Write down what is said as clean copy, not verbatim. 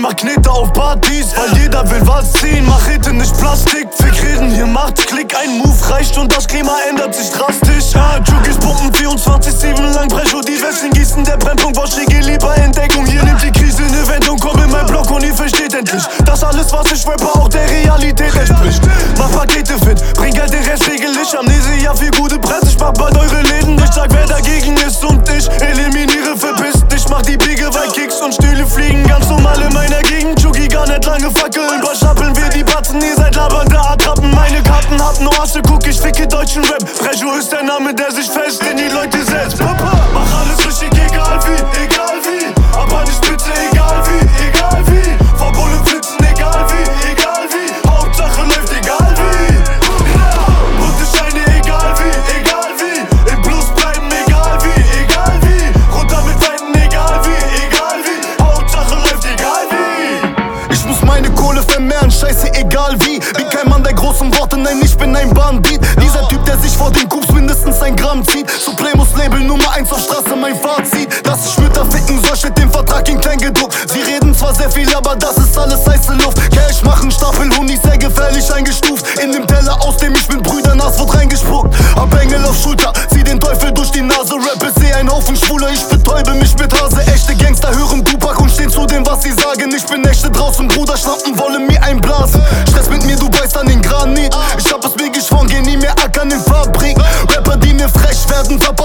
mach Knete auf Partys, weil jeder will was ziehen. Mach Hitten, nicht Plastik, Fick reden, hier macht's Klick. Ein Move reicht und das Klima ändert sich drastisch. Juggies pumpen 24/7 lang Brecho, die Westen gießen. Der Brennpunkt, was geh lieber Entdeckung. Hier nimmt die Krise ne Wendung, komm in mein Block und ihr versteht endlich, dass alles, was ich rappe, auch der Realität entspricht. Mach Pakete fit, bring Geld, den Rest regel ich. Amnesia, viel gute Presse, ich mach bald eure Läden. Ich sag, wer dagegen ist und ich eliminiere, verpisst dich. Mach die Biege, weil Kicks und Stühle fliegen ganz normal in meiner Gegend. Juggy gar nicht lange fackeln, überschnappeln wir die Batzen. Ihr seid labernde Attrappen, meine Karten hab nur Asche, guck, ich ficke deutschen Rap. Brecho ist der Name, der sich fest in die Leute setzt. Papa, mach alles richtig, egal wie, aber die Spitze, egal wie, Verbullen flitzen, egal wie, Hauptsache läuft, egal wie. Bunte Scheine, egal wie, im Plus bleiben, egal wie, runter mit Weiten, egal wie, Hauptsache läuft, egal wie. Ich muss meine Kohle vermehren, scheiße, egal wie. Bin kein Mann der großen Worte, nein, ich bin ein Bandit. Dieser Typ, der sich vor den Coups mindestens ein Gramm zieht. Supremos Label Nummer 1 auf Straße, mein Fazit. Dass ich Mütter ficken soll, steht dem Vertrag in klein gedruckt. Sie reden zwar sehr viel, aber das ist alles heiße Luft. Cash machen, Stapel Honig, sehr gefährlich eingestuft. In dem Teller, aus dem ich bin Brüdernas, wird reingespuckt. Hab Engel auf Schulter, zieh den Teufel durch die Nase. Rappe, seh ein Haufen Schwuler, ich betäube mich mit Hase. Echte Gangster hören Tupac und stehen zu dem, was sie sagen. Ich bin echte draußen, Bruder, Schlampen wollen mir einblasen. Stress mit mir, du beißt an den Granit. Ich hab es mir geschworen, geh nie mehr ackern in Fabrik. Rapper, die mir frech werden,